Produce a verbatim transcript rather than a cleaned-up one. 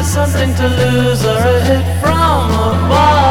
something to lose or a hit from a bar.